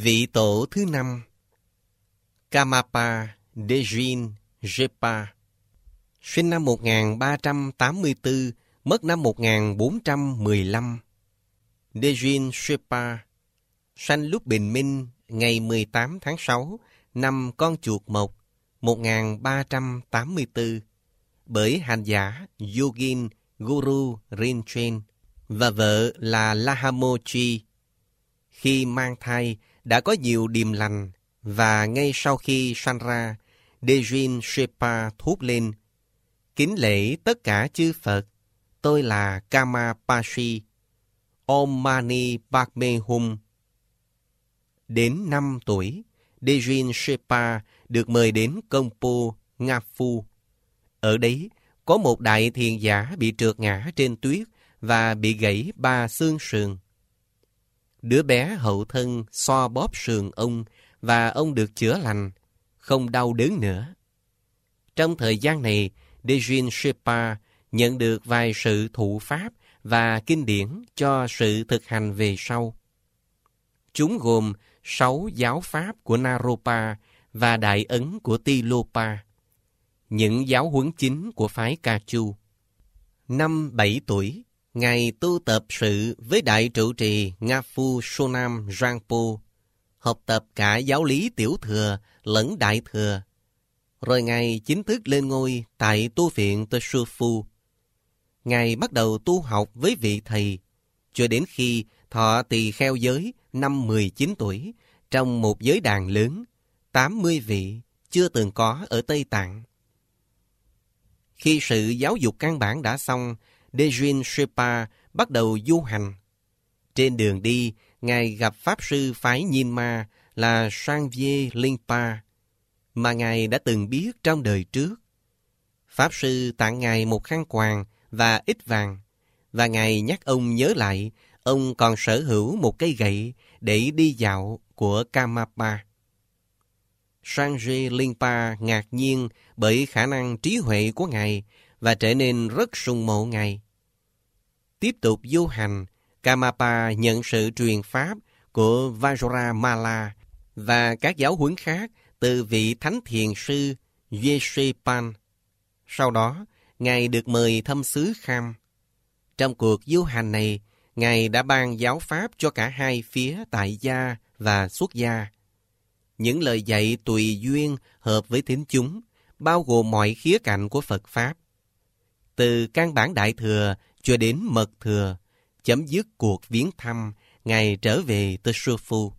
Vị tổ thứ 5, Karmapa Dejin Gepa, sinh năm 1384, mất năm 1415. Dejin Gepa sanh lúc bình minh ngày 18 tháng 6 năm Con Chuột Mộc 1384 bởi hành giả Yogin Guru Rinchen và vợ là Lahamochi. Khi mang thai đã có nhiều điềm lành và ngay sau khi sanh ra, Dejin Gepa thốt lên: kính lễ tất cả chư Phật, tôi là Kamapashi, Om Mani Padme Hum. Đến 5 tuổi, Dejin Gepa được mời đến Công Po, Nga Phu. Ở đấy có một đại thiền giả bị trượt ngã trên tuyết và bị gãy 3 xương sườn. Đứa bé hậu thân xoa bóp sườn ông và ông được chữa lành, không đau đớn nữa. Trong thời gian này, Dejin Gepa nhận được vài sự thụ pháp và kinh điển cho sự thực hành về sau. Chúng gồm 6 giáo pháp của Naropa và Đại Ấn của Tilopa, những giáo huấn chính của phái Ca Chu. Năm 7 tuổi, Ngài tu tập sự với Đại trụ trì Nga Phu Sonam Rangpo, học tập cả giáo lý tiểu thừa lẫn đại thừa. Rồi Ngài chính thức lên ngôi tại tu viện Teshufu. Ngài bắt đầu tu học với vị thầy, cho đến khi thọ tỳ kheo giới năm 19 tuổi, trong một giới đàn lớn, 80 vị, chưa từng có ở Tây Tạng. Khi sự giáo dục căn bản đã xong, Dejin Gepa bắt đầu du hành. Trên đường đi, Ngài gặp Pháp sư phái Nyingma là Sangye Lingpa, mà Ngài đã từng biết trong đời trước. Pháp sư tặng Ngài một khăn quàng và ít vàng, và Ngài nhắc ông nhớ lại ông còn sở hữu một cây gậy để đi dạo của Karmapa. Sangye Lingpa ngạc nhiên bởi khả năng trí huệ của Ngài và trở nên rất sùng mộ Ngài. Tiếp tục du hành, Karmapa nhận sự truyền pháp của Vajramala và các giáo huấn khác từ vị thánh thiền sư Yeshepan. Sau đó, Ngài được mời thăm xứ Kham. Trong cuộc du hành này, Ngài đã ban giáo pháp cho cả hai phía tại gia và xuất gia. Những lời dạy tùy duyên hợp với tín chúng, bao gồm mọi khía cạnh của Phật Pháp. Từ căn bản đại thừa cho đến mật thừa, chấm dứt cuộc viếng thăm, Ngài trở về Teshufu.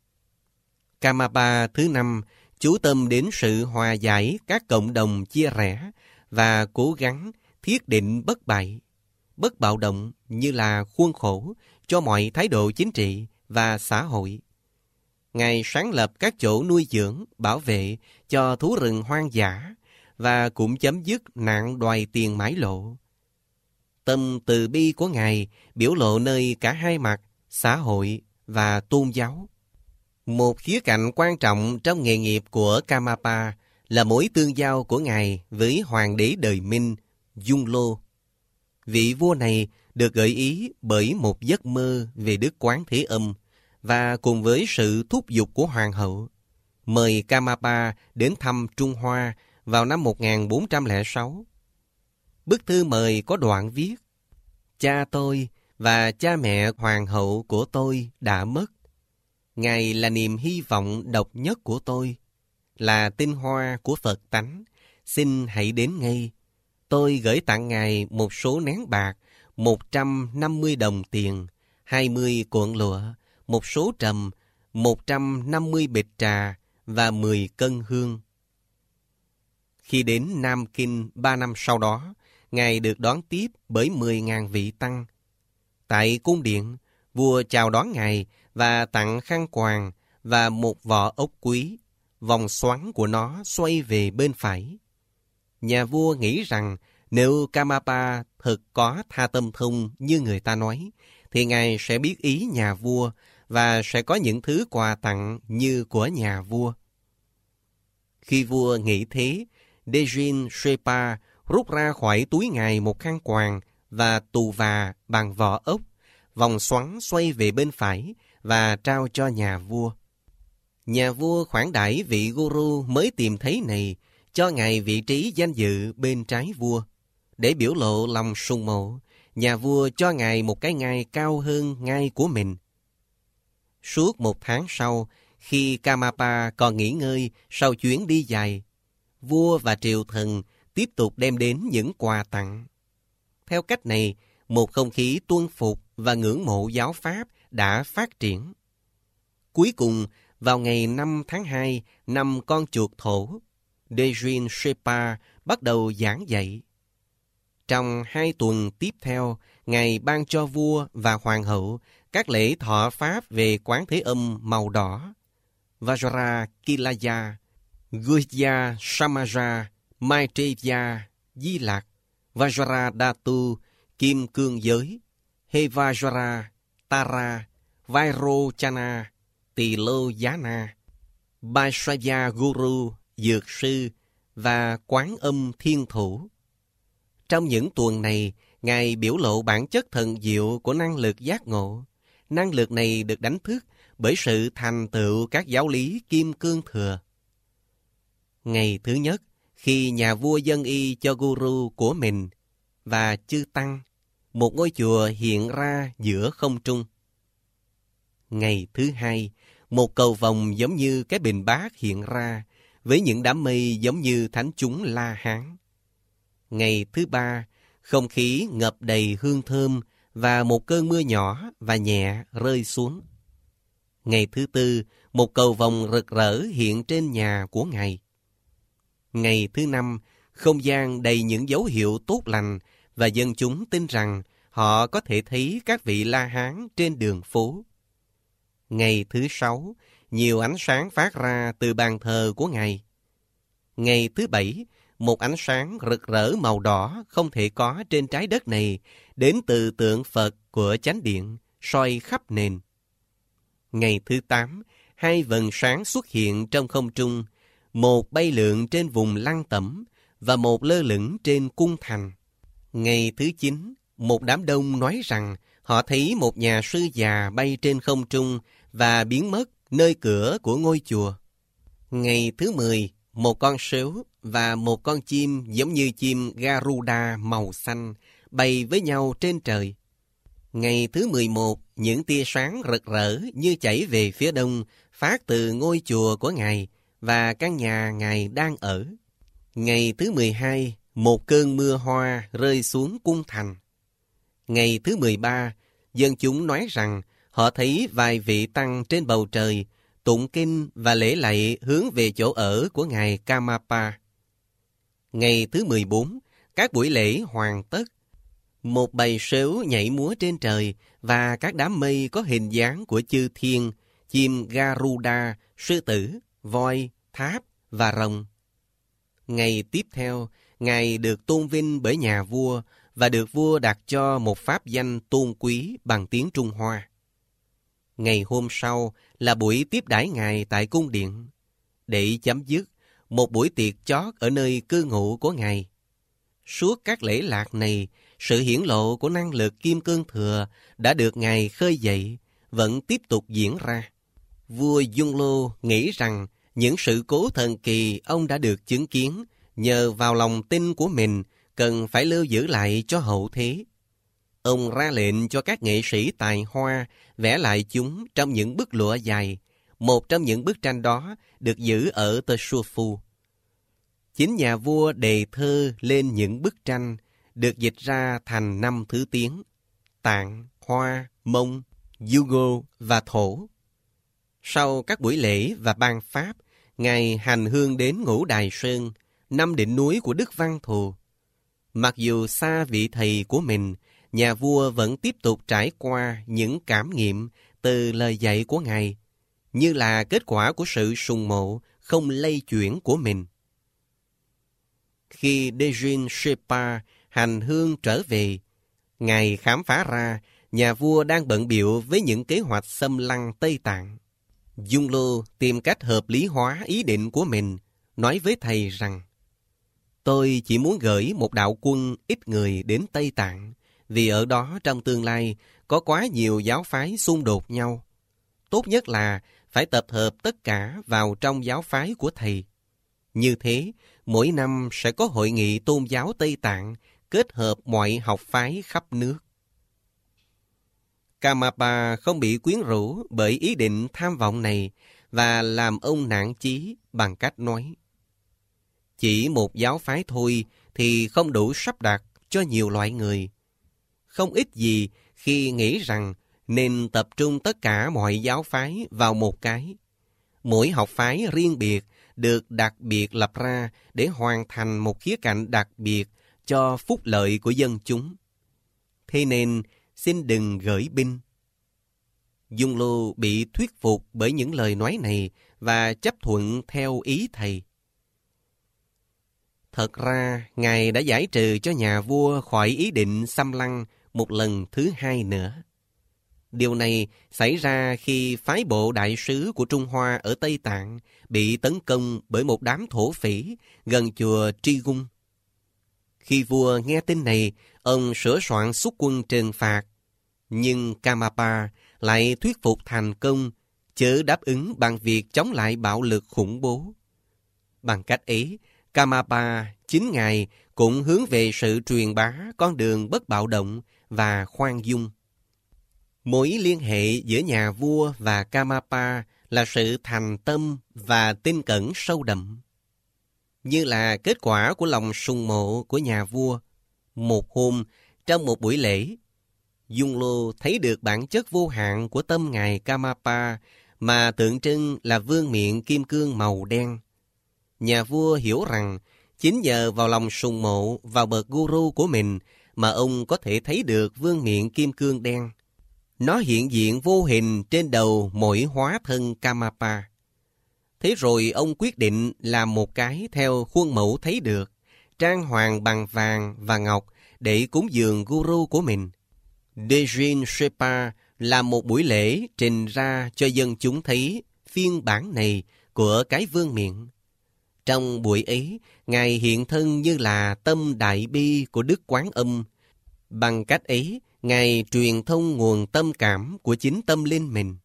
Karmapa thứ 5 chú tâm đến sự hòa giải các cộng đồng chia rẽ và cố gắng thiết định bất bại, bất bạo động như là khuôn khổ cho mọi thái độ chính trị và xã hội. Ngài sáng lập các chỗ nuôi dưỡng, bảo vệ cho thú rừng hoang dã và cũng chấm dứt nạn đòi tiền mãi lộ. Tâm từ bi của Ngài biểu lộ nơi cả hai mặt, xã hội và tôn giáo. Một khía cạnh quan trọng trong nghề nghiệp của Karmapa là mối tương giao của Ngài với Hoàng đế đời Minh, Dung Lô. Vị vua này được gợi ý bởi một giấc mơ về Đức Quán Thế Âm và cùng với sự thúc giục của Hoàng hậu, mời Karmapa đến thăm Trung Hoa vào năm 1406. Bức thư mời có đoạn viết: cha tôi và cha mẹ hoàng hậu của tôi đã mất. Ngài là niềm hy vọng độc nhất của tôi, là tinh hoa của Phật tánh. Xin hãy đến ngay. Tôi gửi tặng Ngài một số nén bạc, 150 đồng tiền, 20 cuộn lụa, một số trầm, 150 bịch trà và 10 cân hương. Khi đến Nam Kinh 3 năm sau đó, Ngài được đón tiếp bởi 10.000 vị tăng. Tại cung điện, vua chào đón Ngài và tặng khăn quàng và một vỏ ốc quý. Vòng xoắn của nó xoay về bên phải. Nhà vua nghĩ rằng nếu Karmapa thực có tha tâm thông như người ta nói, thì Ngài sẽ biết ý nhà vua và sẽ có những thứ quà tặng như của nhà vua. Khi vua nghĩ thế, Dejin Gepa rút ra khỏi túi Ngài một khăn quàng và tù và bằng vỏ ốc, vòng xoắn xoay về bên phải và trao cho nhà vua. Nhà vua khoản đãi vị guru mới tìm thấy này, cho ngài vị trí danh dự bên trái vua. Để biểu lộ lòng sùng mộ, nhà vua cho ngài một cái ngai cao hơn ngai của mình. Suốt 1 tháng sau, khi Karmapa còn nghỉ ngơi sau chuyến đi dài, vua và triều thần tiếp tục đem đến những quà tặng. Theo cách này, một không khí tuân phục và ngưỡng mộ giáo pháp đã phát triển. Cuối cùng, vào ngày 5 tháng 2 năm con chuột thổ, Dejin Shepa bắt đầu giảng dạy. Trong 2 tuần tiếp theo, ngài ban cho vua và hoàng hậu các lễ thọ pháp về Quán Thế Âm màu đỏ, Vajra Kilaya, Guhya Samaja, Maitreya, Di Lạc, Vajra Dhatu, Kim Cương Giới, Hevajra, Tara, Vairochana, Tỳ Lô Giá Na, Baisaya Guru, Dược Sư và Quán Âm Thiên Thủ. Trong những tuần này, ngài biểu lộ bản chất thần diệu của năng lực giác ngộ. Năng lực này được đánh thức bởi sự thành tựu các giáo lý Kim Cương Thừa. Ngày thứ nhất, khi nhà vua dâng y cho guru của mình và chư tăng, một ngôi chùa hiện ra giữa không trung. Ngày thứ hai, một cầu vồng giống như cái bình bát hiện ra, với những đám mây giống như thánh chúng La Hán. Ngày thứ ba, không khí ngập đầy hương thơm và một cơn mưa nhỏ và nhẹ rơi xuống. Ngày thứ tư, một cầu vồng rực rỡ hiện trên nhà của ngài. Ngày thứ năm, không gian đầy những dấu hiệu tốt lành và dân chúng tin rằng họ có thể thấy các vị La Hán trên đường phố. Ngày thứ sáu, nhiều ánh sáng phát ra từ bàn thờ của ngài. Ngày thứ bảy, một ánh sáng rực rỡ màu đỏ không thể có trên trái đất này đến từ tượng Phật của chánh điện, soi khắp nền. Ngày thứ 8, 2 vầng sáng xuất hiện trong không trung, một bay lượn trên vùng Lăng Tẩm và một lơ lửng trên cung thành. Ngày thứ 9, một đám đông nói rằng họ thấy một nhà sư già bay trên không trung và biến mất nơi cửa của ngôi chùa. Ngày thứ 10, một con sếu và một con chim giống như chim Garuda màu xanh bay với nhau trên trời. Ngày thứ 11, những tia sáng rực rỡ như chảy về phía đông phát từ ngôi chùa của ngài và căn nhà ngài đang ở. Ngày thứ 12, một cơn mưa hoa rơi xuống cung thành. Ngày thứ 13, dân chúng nói rằng họ thấy vài vị tăng trên bầu trời tụng kinh và lễ lạy hướng về chỗ ở của ngài Karmapa. Ngày thứ 14, các buổi lễ hoàn tất. Một bầy sếu nhảy múa trên trời và các đám mây có hình dáng của chư thiên, chim Garuda, sư tử, voi, tháp và rồng. Ngày tiếp theo, ngài được tôn vinh bởi nhà vua và được vua đặt cho một pháp danh tôn quý bằng tiếng Trung Hoa. Ngày hôm sau là buổi tiếp đãi ngài tại cung điện. Để chấm dứt, một buổi tiệc chót ở nơi cư ngụ của ngài. Suốt các lễ lạc này, sự hiển lộ của năng lực Kim Cương Thừa đã được ngài khơi dậy, vẫn tiếp tục diễn ra. Vua Dung Lô nghĩ rằng những sự cố thần kỳ ông đã được chứng kiến nhờ vào lòng tin của mình cần phải lưu giữ lại cho hậu thế. Ông ra lệnh cho các nghệ sĩ tài hoa vẽ lại chúng trong những bức lụa dài. Một trong những bức tranh đó được giữ ở Tesufu. Chính nhà vua đề thơ lên những bức tranh được dịch ra thành 5 thứ tiếng: Tạng, Hoa, Mông, Yugo và Thổ. Sau các buổi lễ và ban pháp, ngài hành hương đến Ngũ Đài Sơn, 5 đỉnh núi của Đức Văn Thù. Mặc dù xa vị thầy của mình, nhà vua vẫn tiếp tục trải qua những cảm nghiệm từ lời dạy của ngài, như là kết quả của sự sùng mộ không lay chuyển của mình. Khi Dejin Shepa hành hương trở về, ngài khám phá ra nhà vua đang bận bịu với những kế hoạch xâm lăng Tây Tạng. Dung Lô tìm cách hợp lý hóa ý định của mình, nói với thầy rằng: Tôi chỉ muốn gửi một đạo quân ít người đến Tây Tạng, vì ở đó trong tương lai có quá nhiều giáo phái xung đột nhau. Tốt nhất là phải tập hợp tất cả vào trong giáo phái của thầy. Như thế, mỗi năm sẽ có hội nghị tôn giáo Tây Tạng kết hợp mọi học phái khắp nước. Karmapa không bị quyến rũ bởi ý định tham vọng này và làm ông nản chí bằng cách nói: chỉ một giáo phái thôi thì không đủ sắp đặt cho nhiều loại người. Không ít gì khi nghĩ rằng nên tập trung tất cả mọi giáo phái vào một cái. Mỗi học phái riêng biệt được đặc biệt lập ra để hoàn thành một khía cạnh đặc biệt cho phúc lợi của dân chúng. Thế nên, xin đừng gởi binh. Dung Lô bị thuyết phục bởi những lời nói này và chấp thuận theo ý thầy. Thật ra, Ngài đã giải trừ cho nhà vua khỏi ý định xâm lăng một lần thứ hai nữa. Điều này xảy ra khi phái bộ đại sứ của Trung Hoa ở Tây Tạng bị tấn công bởi một đám thổ phỉ gần chùa Tri Gung. Khi vua nghe tin này, ông sửa soạn xuất quân trừng phạt. Nhưng Karmapa lại thuyết phục thành công, chớ đáp ứng bằng việc chống lại bạo lực khủng bố. Bằng cách ấy, Karmapa chính Ngài cũng hướng về sự truyền bá con đường bất bạo động và khoan dung. Mối liên hệ giữa nhà vua và Karmapa là sự thành tâm và tin cẩn sâu đậm. Như là kết quả của lòng sùng mộ của nhà vua, một hôm trong một buổi lễ, Dung Lô thấy được bản chất vô hạn của tâm Ngài Karmapa mà tượng trưng là vương miện kim cương màu đen. Nhà vua hiểu rằng chính nhờ vào lòng sùng mộ vào bậc guru của mình mà ông có thể thấy được vương miện kim cương đen. Nó hiện diện vô hình trên đầu mỗi hóa thân Karmapa. Thế rồi ông quyết định làm một cái theo khuôn mẫu thấy được, trang hoàng bằng vàng và ngọc để cúng dường guru của mình. Dejin Shepa làm một buổi lễ trình ra cho dân chúng thấy phiên bản này của cái vương miện. Trong buổi ấy, Ngài hiện thân như là tâm đại bi của Đức Quán Âm. Bằng cách ấy, Ngài truyền thông nguồn tâm cảm của chính tâm linh mình.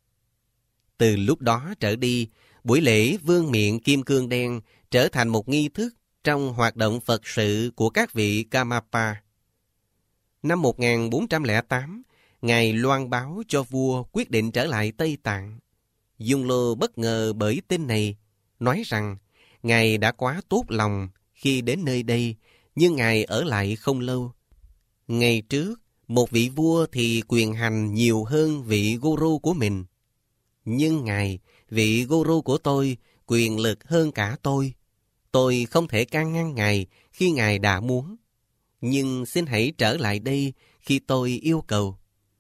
Từ lúc đó trở đi, buổi lễ vương miện kim cương đen trở thành một nghi thức trong hoạt động Phật sự của các vị Karmapa. Năm 1408, Ngài loan báo cho vua quyết định trở lại Tây Tạng. Dung Lô bất ngờ bởi tin này, nói rằng Ngài đã quá tốt lòng khi đến nơi đây, nhưng Ngài ở lại không lâu. Ngày trước, một vị vua thì quyền hành nhiều hơn vị guru của mình. Nhưng Ngài, vị guru của tôi, quyền lực hơn cả tôi. Tôi không thể can ngăn Ngài khi Ngài đã muốn. Nhưng xin hãy trở lại đây khi tôi yêu cầu.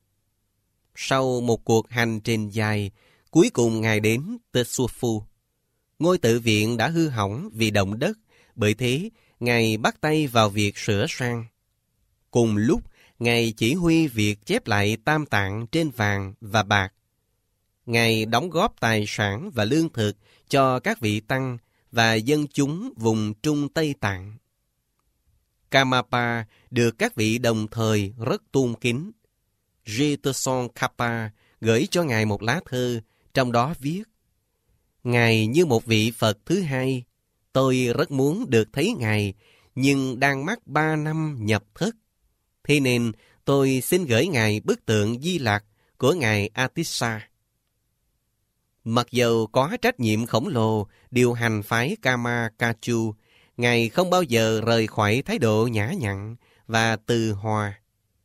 Sau một cuộc hành trình dài, cuối cùng Ngài đến Tetsufu. Ngôi tự viện đã hư hỏng vì động đất, bởi thế Ngài bắt tay vào việc sửa sang. Cùng lúc, Ngài chỉ huy việc chép lại tam tạng trên vàng và bạc. Ngài đóng góp tài sản và lương thực cho các vị tăng và dân chúng vùng Trung Tây Tạng. Karmapa được các vị đồng thời rất tôn kính. Jitsun Kappa gửi cho Ngài một lá thư, trong đó viết: Ngài như một vị Phật thứ hai, tôi rất muốn được thấy Ngài, nhưng đang mắc 3 năm nhập thất. Thế nên tôi xin gửi Ngài bức tượng Di Lặc của Ngài Atissa. Mặc dầu có trách nhiệm khổng lồ điều hành phái Kama Kachu, Ngài không bao giờ rời khỏi thái độ nhã nhặn và từ hòa.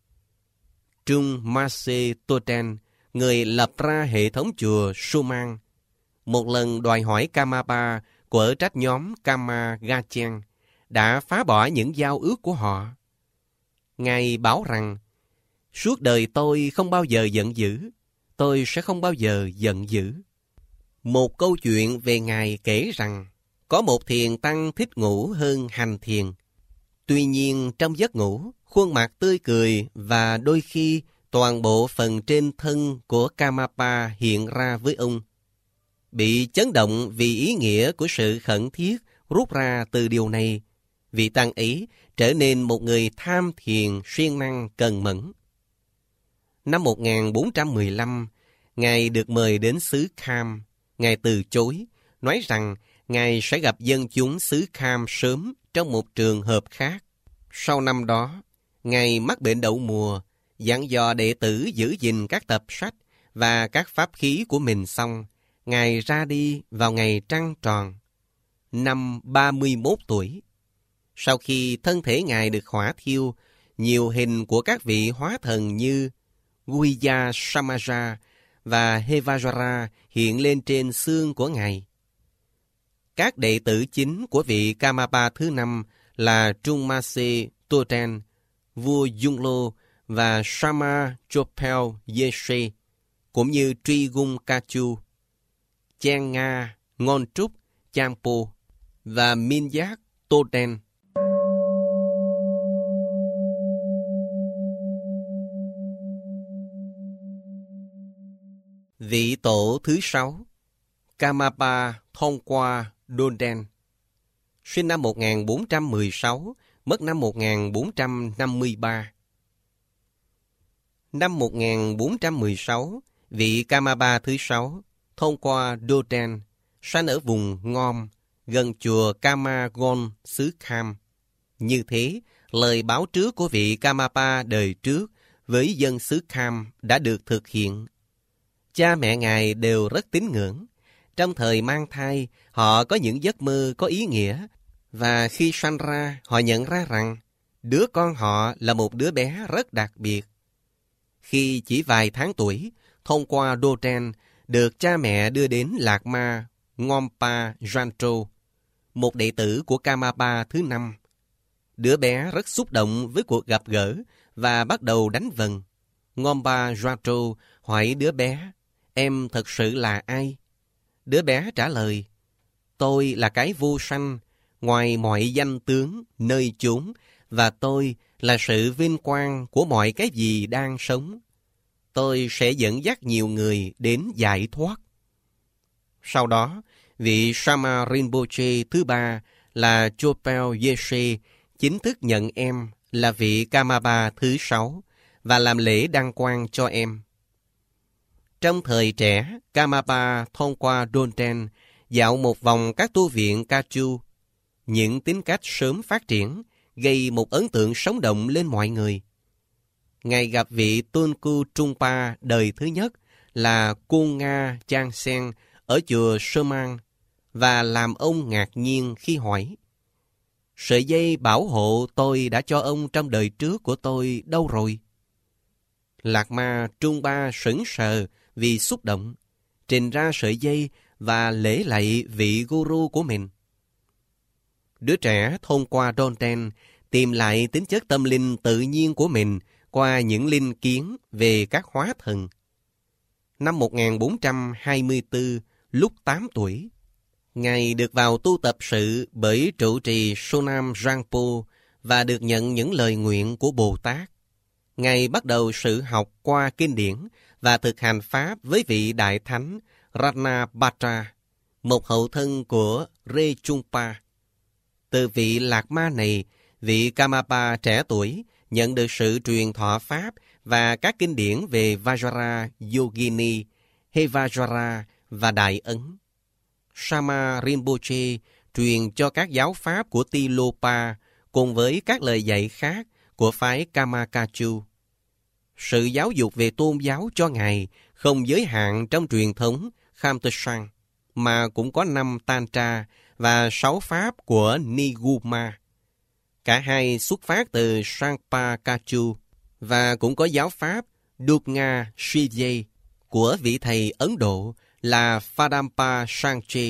Trung Mase Toten, người lập ra hệ thống chùa Suman, một lần đòi hỏi Karmapa của trách nhóm Kama Gachen đã phá bỏ những giao ước của họ. Ngài bảo rằng, suốt đời tôi không bao giờ giận dữ, tôi sẽ không bao giờ giận dữ. Một câu chuyện về Ngài kể rằng, có một thiền tăng thích ngủ hơn hành thiền. Tuy nhiên trong giấc ngủ, khuôn mặt tươi cười và đôi khi toàn bộ phần trên thân của Karmapa hiện ra với ông. Bị chấn động vì ý nghĩa của sự khẩn thiết rút ra từ điều này, vị tăng ấy trở nên một người tham thiền siêng năng cần mẫn. Năm 1415, Ngài được mời đến xứ Kham, Ngài từ chối, nói rằng Ngài sẽ gặp dân chúng xứ Kham sớm trong một trường hợp khác. Sau năm đó, Ngài mắc bệnh đậu mùa, dặn dò đệ tử giữ gìn các tập sách và các pháp khí của mình xong. Ngài ra đi vào ngày trăng tròn, năm 31 tuổi. Sau khi thân thể Ngài được hỏa thiêu, nhiều hình của các vị hóa thần như Guya Samaja và Hevajara hiện lên trên xương của Ngài. Các đệ tử chính của vị Kamapa thứ năm là Trungmase Toten, vua Yunglo và Sama Chopel Yeshe, cũng như Trigung Kachu, Chen Nga, Ngon Trúc, Champo và Minyak Toten. Vị tổ thứ 6, Kamapa Thongkwa Donden, sinh năm 1416, mất năm 1453. Năm 1416, vị Kamapa thứ 6, Thongkwa Doden, sanh ở vùng Ngom, gần chùa Kamagon, xứ Kham. Như thế, lời báo trước của vị Kamapa đời trước với dân xứ Kham đã được thực hiện. Cha mẹ Ngài đều rất tín ngưỡng. Trong thời mang thai, họ có những giấc mơ có ý nghĩa, và khi sanh ra, họ nhận ra rằng đứa con họ là một đứa bé rất đặc biệt. Khi chỉ vài tháng tuổi, Thongkwa Doden được cha mẹ đưa đến Lạc Ma Ngompa Jancho, một đệ tử của Kamapa thứ 5. Đứa bé rất xúc động với cuộc gặp gỡ và bắt đầu đánh vần. Ngompa Jancho hỏi đứa bé, em thật sự là ai? Đứa bé trả lời, tôi là cái vô sanh, ngoài mọi danh tướng, nơi chốn, và tôi là sự vinh quang của mọi cái gì đang sống. Tôi sẽ dẫn dắt nhiều người đến giải thoát. Sau đó, vị Sama Rinpoche thứ 3 là Chopel Yeshe chính thức nhận em là vị Kamapa thứ 6 và làm lễ đăng quang cho em. Trong thời trẻ, Kamapa Thongkwa Doden dạo một vòng các tu viện Kachu. Những tính cách sớm phát triển gây một ấn tượng sống động lên mọi người. Ngài gặp vị Tunku Trungpa đời thứ nhất là Cung Nga Chang Sen ở chùa Sơ Mang và làm ông ngạc nhiên khi hỏi, sợi dây bảo hộ tôi đã cho ông trong đời trước của tôi đâu rồi? Lạc Ma Trungpa sững sờ vì xúc động, trình ra sợi dây và lễ lạy vị guru của mình. Đứa trẻ Thongkwa Doden tìm lại tính chất tâm linh tự nhiên của mình qua những linh kiến về các hóa thần. Năm 1424, lúc 8 tuổi, Ngài được vào tu tập sự bởi trụ trì Sonam Rangpo và được nhận những lời nguyện của Bồ Tát. Ngài bắt đầu sự học qua kinh điển và thực hành Pháp với vị Đại Thánh Ranabhatra, một hậu thân của Rechungpa. Từ vị Lạc Ma này, vị Kamapa trẻ tuổi nhận được sự truyền thọ Pháp và các kinh điển về Vajra Yogini, Hevajra và Đại Ấn. Sama Rinpoche truyền cho các giáo pháp của Tilopa cùng với các lời dạy khác của phái Kamakachu. Sự giáo dục về tôn giáo cho Ngài không giới hạn trong truyền thống Khamtasang, mà cũng có 5 Tantra và 6 pháp của Niguma. Cả hai xuất phát từ Sangpakachu và cũng có giáo pháp Dugna Shijay của vị thầy Ấn Độ là Phadampa Sangche.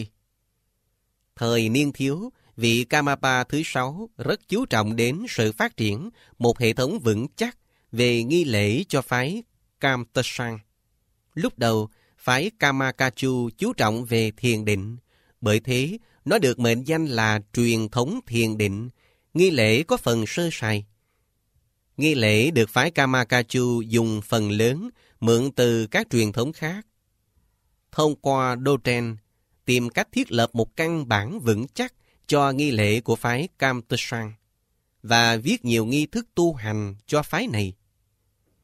Thời niên thiếu, vị Kamapa thứ 6 rất chú trọng đến sự phát triển một hệ thống vững chắc về nghi lễ cho phái Kamtasang. Lúc đầu, phái Kamakachu chú trọng về thiền định, bởi thế nó được mệnh danh là truyền thống thiền định. Nghi lễ có phần sơ sài. Nghi lễ được phái Kamakachu dùng phần lớn mượn từ các truyền thống khác. Thongkwa Doden tìm cách thiết lập một căn bản vững chắc cho nghi lễ của phái Kamtasang và viết nhiều nghi thức tu hành cho phái này.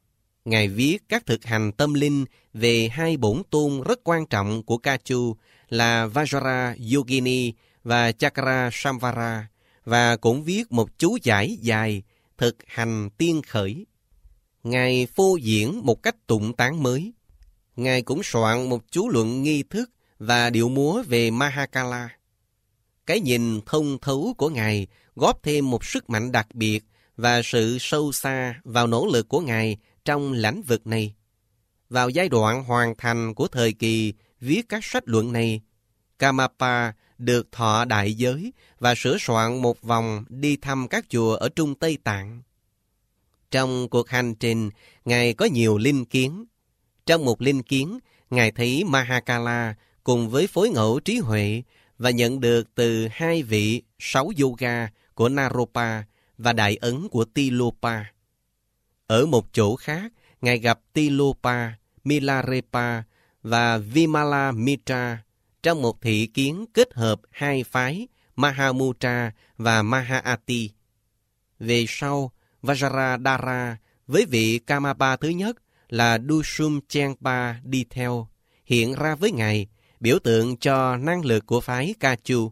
Ngài viết các thực hành tâm linh về hai bổn tôn rất quan trọng của Ca Chu là Vajra Yogini và Chakra Samvara, và cũng viết một chú giải dài thực hành tiên khởi. Ngài phô diễn một cách tụng tán mới. Ngài cũng soạn một chú luận nghi thức và điệu múa về Mahakala. Cái nhìn thông thấu của Ngài góp thêm một sức mạnh đặc biệt và sự sâu xa vào nỗ lực của Ngài trong lĩnh vực này. Vào giai đoạn hoàn thành của thời kỳ viết các sách luận này, Karmapa được thọ đại giới và sửa soạn một vòng đi thăm các chùa ở Trung Tây Tạng. Trong cuộc hành trình, Ngài có nhiều linh kiến. Trong một linh kiến, Ngài thấy Mahakala cùng với phối ngẫu trí huệ và nhận được từ hai vị 6 yoga của Naropa và đại ấn của Tilopa. Ở một chỗ khác, Ngài gặp Tilopa, Milarepa và Vimalamitra trong một thị kiến kết hợp hai phái Mahamudra và Mahaati. Về sau, Vajradhara với vị Karmapa thứ nhất là Dusum Chenpa đi theo, hiện ra với Ngài, biểu tượng cho năng lực của phái Ca Chu.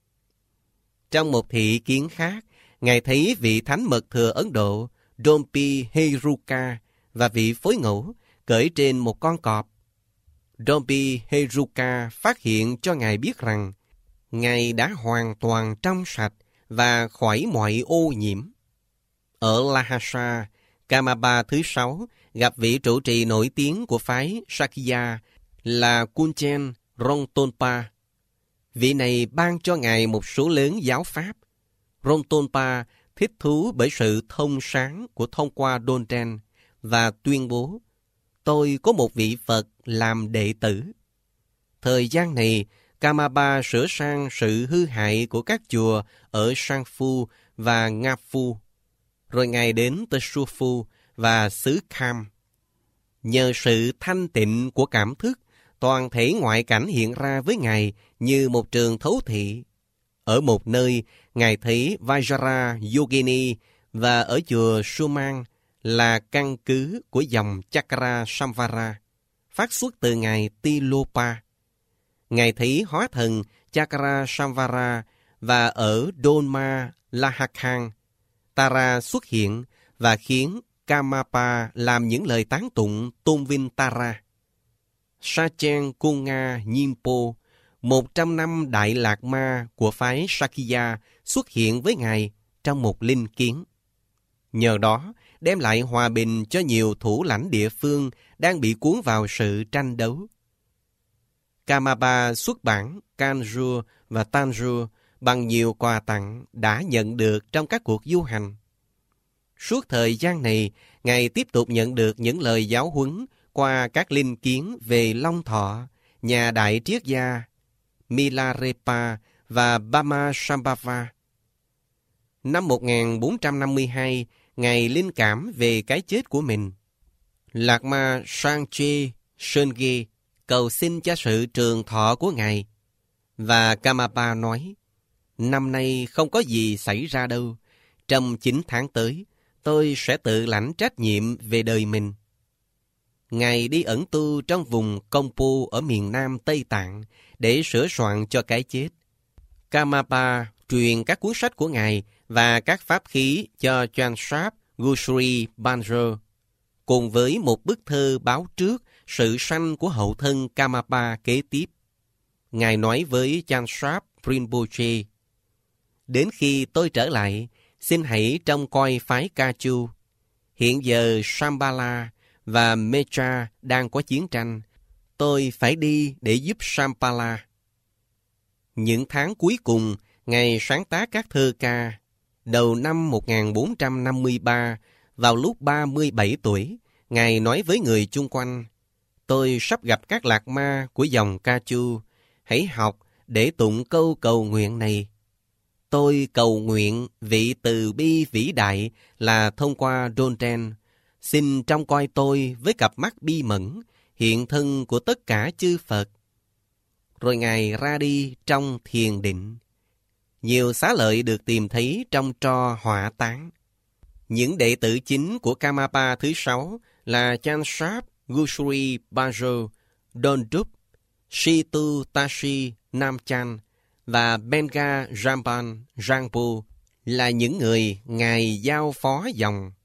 Trong một thị kiến khác, Ngài thấy vị thánh mật thừa Ấn Độ Dompi Heruka và vị phối ngẫu cưỡi trên một con cọp. Dompi Heruka phát hiện cho Ngài biết rằng Ngài đã hoàn toàn trong sạch và khỏi mọi ô nhiễm. Ở Lhasa, Karmapa thứ 6 gặp vị trụ trì nổi tiếng của phái Sakya là Kunchen Rongtonpa. Vị này ban cho Ngài một số lớn giáo pháp. Rongtonpa thích thú bởi sự thông sáng của thông qua Donten và tuyên bố: tôi có một vị Phật làm đệ tử. Thời gian này, Karmapa sửa sang sự hư hại của các chùa ở Sangfu và Ngaphu. Rồi Ngài đến Tesufu và xứ Kham. Nhờ sự thanh tịnh của cảm thức, toàn thể ngoại cảnh hiện ra với Ngài như một trường thấu thị. Ở một nơi, Ngài thấy Vajra Yogini và ở chùa Suman là căn cứ của dòng Chakra Samvara, phát xuất từ Ngài Tilopa. Ngài thấy hóa thần Chakra Samvara và ở Donma Lahakhan, Tara xuất hiện và khiến Karmapa làm những lời tán tụng tôn vinh Tara. Sachen Kunga Nyingpo, 100 năm Đại Lạc Ma của phái Sakya, xuất hiện với Ngài trong một linh kiến. Nhờ đó, đem lại hòa bình cho nhiều thủ lãnh địa phương đang bị cuốn vào sự tranh đấu. Karmapa xuất bản Kanju và Tanju bằng nhiều quà tặng đã nhận được trong các cuộc du hành. Suốt thời gian này, Ngài tiếp tục nhận được những lời giáo huấn qua các linh kiến về Long Thọ, nhà đại triết gia Milarepa và Bhamasambhava. Năm 1452, Ngài linh cảm về cái chết của mình. Lạc Ma Sangye Sengye cầu xin cho sự trường thọ của Ngài. Và Karmapa nói: năm nay không có gì xảy ra đâu. Trong 9 tháng tới, tôi sẽ tự lãnh trách nhiệm về đời mình. Ngài đi ẩn tu trong vùng Kompo ở miền Nam Tây Tạng để sửa soạn cho cái chết. Karmapa truyền các cuốn sách của Ngài và các pháp khí cho Chansap Gusri Banjo, cùng với một bức thơ báo trước sự sanh của hậu thân Karmapa kế tiếp. Ngài nói với Chansap Rinpoche: đến khi tôi trở lại, xin hãy trông coi phái Ca Chu. Hiện giờ Shambhala và Mecha đang có chiến tranh. Tôi phải đi để giúp Shambhala. Những tháng cuối cùng, Ngài sáng tác các thơ ca. Đầu năm 1453, vào lúc 37 tuổi, Ngài nói với người chung quanh: tôi sắp gặp các lạc ma của dòng Ca Chu. Hãy học để tụng câu cầu nguyện này. Tôi cầu nguyện vị từ bi vĩ đại là thông qua Donten, xin trông coi tôi với cặp mắt bi mẫn, hiện thân của tất cả chư Phật. Rồi Ngài ra đi trong thiền định. Nhiều xá lợi được tìm thấy trong tro hỏa táng. Những đệ tử chính của Karmapa thứ 6 là Chansap Gusuri Bajo, Dondup, Situ Tashi Namchan và Benga Ramban Rangpo là những người Ngài giao phó dòng.